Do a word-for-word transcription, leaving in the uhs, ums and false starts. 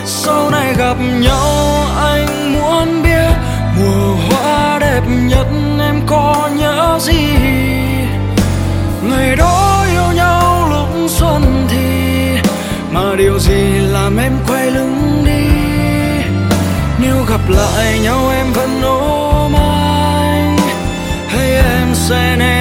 sau này gặp nhau anh muốn biết mùa hoa đẹp nhất em có nhớ gì. Ngày đó yêu nhau lúc xuân thì mà điều gì làm em quay lưng đi. Nếu gặp lại nhau em vẫn ôm anh hay em sẽ né